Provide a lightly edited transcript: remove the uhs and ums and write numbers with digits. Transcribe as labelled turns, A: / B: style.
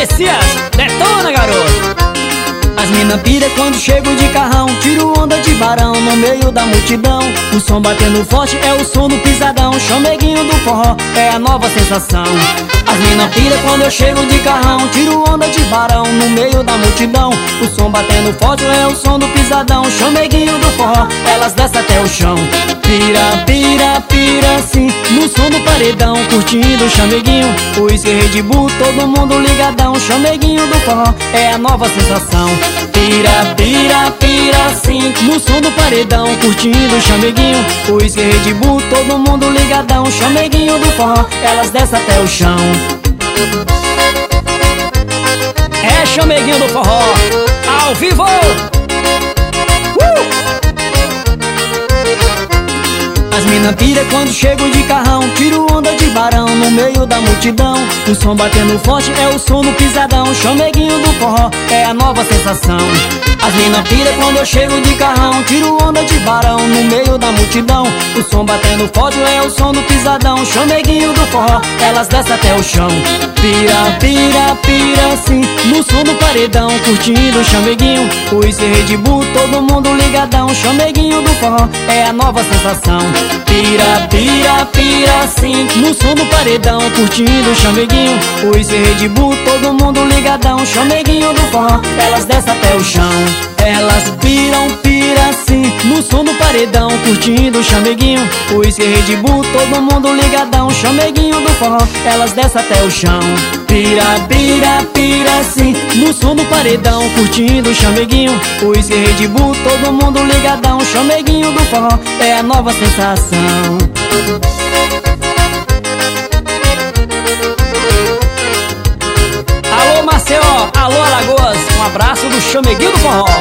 A: Messias, detona, garoto.
B: As mina pira quando chego de carrão, tiro onda de barão no meio da multidão. O som batendo forte é o som do pisadão, chameguinho do forró é a nova sensação. As mina pira quando eu chego de carrão, tiro onda de barão no meio da multidão. O som batendo forte é o som do pisadão, chameguinho do forró, elas descem até o chão. Pira, pira, pira sim, no som do paredão, curtindo o chameguinho. O uísque Red Bull, todo mundo ligadão, chameguinho do forró é a nova sensação. Pira, pira, pira sim, no som do paredão, curtindo o chameguinho. O uísque Red Bull, todo mundo ligadão, chameguinho do forró, elas descem até o chão.
A: É chameguinho do forró, ao vivo.
B: As mina pira quando chego de carrão, tiro onda de barão no meio da multidão. O som batendo forte é o som do pisadão, chameguinho do forró é a nova sensação. As mina pira quando eu chego de carrão, tiro onda de barão no meio da multidão. O som batendo forte é o som do pisadão, chameguinho do forró, elas descem até o chão. Pira, pira, pira sim, no som do paredão, curtindo o chameguinho. O uísque Red Bull, todo mundo ligadão, chameguinho do forró é a nova sensação. Pira, pira, pira sim, no som do paredão, curtindo o chameguinho. O uísque Red Bull, todo mundo ligadão, chameguinho do forró, elas descem até o chão. Elas piram, pira sim, no som do paredão, curtindo o chameguinho. O uísque Red Bull, todo mundo ligadão, chameguinho do forró, elas descem até o chão. Pira, pira, pira sim, no som do paredão, curtindo o chameguinho. O uísque Red Bull, todo mundo ligadão, chameguinho do forró é a nova sensação.
A: Alô Maceió, alô Alagoas, um abraço do chameguinho do forró.